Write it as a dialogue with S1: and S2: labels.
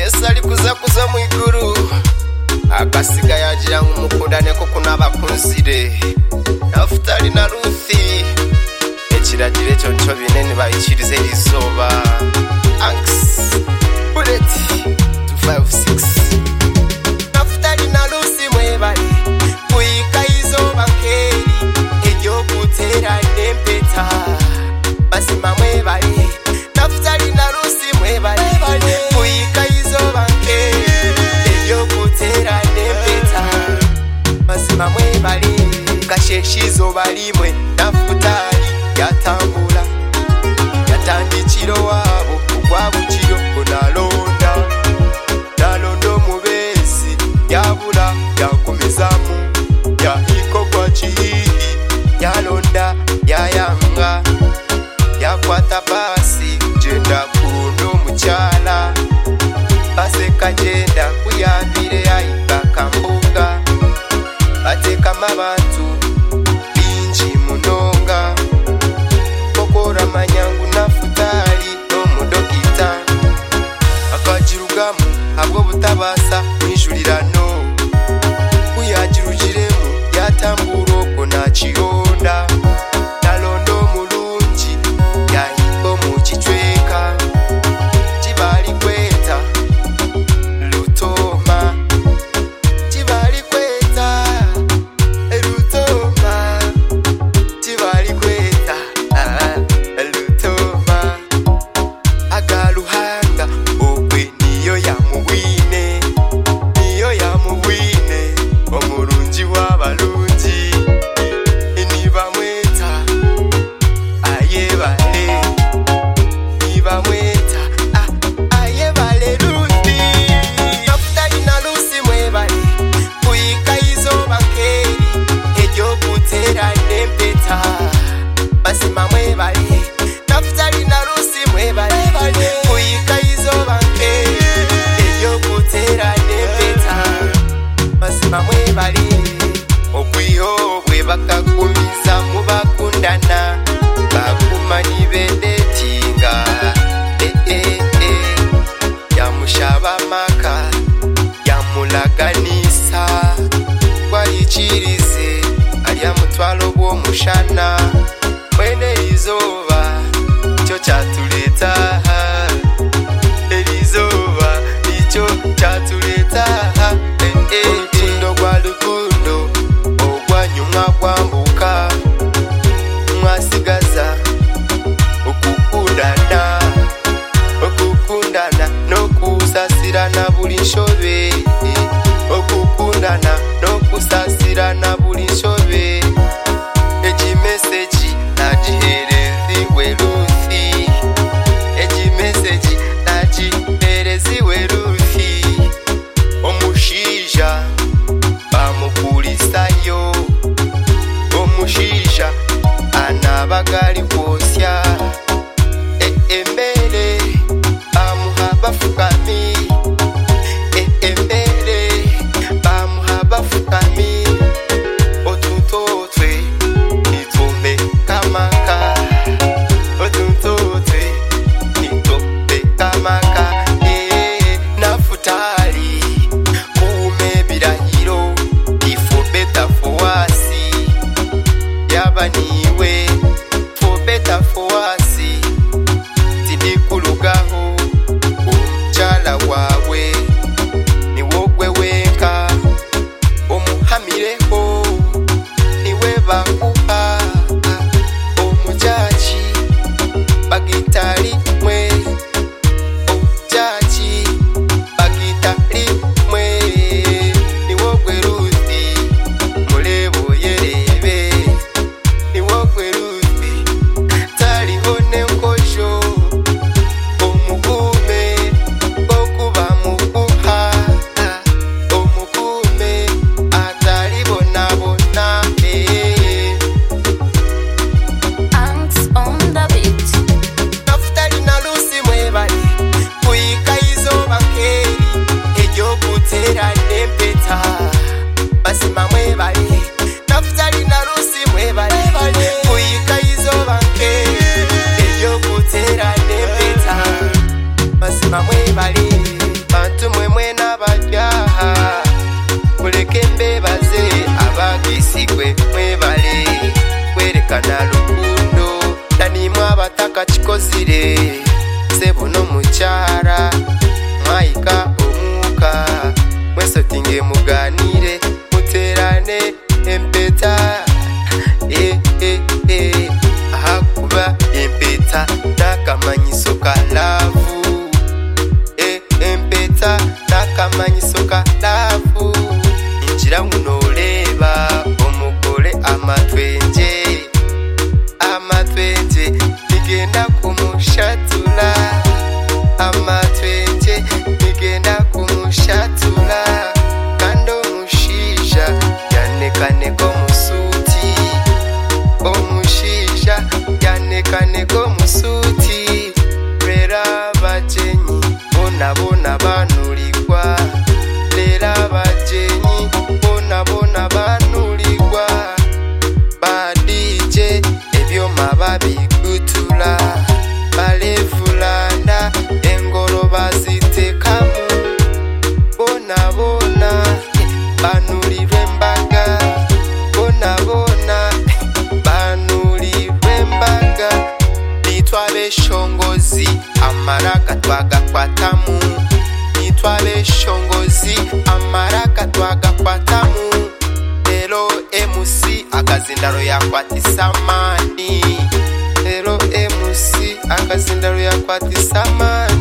S1: Yesu ali kuza mwiguru akasiga yagira nk'umukundane ko kunaba kunzire Naftali na Ruthi ekiragire cyo cyo binene bayikirize izuba Ax Bullet 256 Naftali na Ruthi mwebali kuyika izuba keri ejyo kutera nempeta basima mwebali Naftali na Ruthi mwebali kuyika izuba keri ejyo kutera nempeta basima mwebali Kasheshizo balimwe Naftali yatambula yatandikiro wabo ogwabukiro kunalonda nalondo mubesi yabula yakomezamu yahiko kwa chihihi yalonda yayanga yakwata basi jenda kurundo muchala base kagenda kuyambire yahika kambuga bateka mabantu binji munonga kokora manyangu Naftali no mudokita akajirugamu abwo butabasa mwijulirano kuyajirujiremu yatamburo ko nakiyonda nalondo mulungi yahiko mu kicweka kibali kweta lutoma kibali kweta lutoma kibali kweta lutoma agaluhanga okwe niyo yamubwine omulungi w'abalungi nibamweta ayebale nibamweta ayebale Ruthi Naftali na Ruthi mwebali kuyika izuba keri ejyo kutera nempeta basima mwebali Naftali na Ruthi mwebali kuyika izuba keri ejyo kutera nempeta basima mwebali okwihobwe bakakumiza mubakundana bakumani bendetinga yamushaba maka yamulaganisa kwayikirize alya mutwalo gw'omushana mwene izuba cyo cyatuleta elizuba icyo cyatuleta urukundo rwa rukundo ogwanyuma kwambuka mwasigaza okukundana n'okusasirana buli nshobe okukundana n'okusasirana buli nshobe ekimeseji nagihereziwe Ruthi ekimeseji nagihereziwe Ruthi omushija bamukulisayo omushija anabagali kwosya emmere bamuha bafukami emmere bamuha bafukami otutotwe nitumbe kamaka otutotwe nitumbe kamaka Naftali kuume birahiro for better for us yabaniwe for better for us tidikulugaho omukyala wawe niwogwe wenka omuhamireho niwe bakuha omujaji bagitali mwe omujaji bagitali mwe niwogwe Ruthi mulebo yerebe niwogwe Ruthi taliho nenkojo omugume okuba mukuha omugume atalibonabona
S2: Anx on the beat.
S1: Naftali na Ruthi mwebali kuyika izuba keri ejyo kutera nempeta basima mwebali Naftali na Ruthi mwebali kuyika izuba keri ejyo kutera nempeta basima mwebali bantu mwemwe n'abajyaha muleke mbebaze abagisigwe mwebale kwerekana lukundo nanimwe abataka kikozire sebo no mukyara mwayika omuka mwesotinge muganire muterane empeta ahakuba empeta n'akamanyiso ka laavu empeta n'akamanyiso ka laavu injira muno oleba omugole amatwenje nigenda kumushatula amatwenje nigenda kumushatula kandi omushisha yanekaneko musuti omushisha yanekaneko musuti lera abajenyi bona banuligwa lera abajenyi bona banuligwa badije ebyoma babigutula balevulanda engolo bazitekamu bona banulirwe embaga bona banulirwe embaga nitwaba eshongozi amaraka twagakwatamu nitwaba eshongozi amaraka twagakwatamu lero MC akazindaro yakwatisa mani lero MC akazindaro yakwatisa mani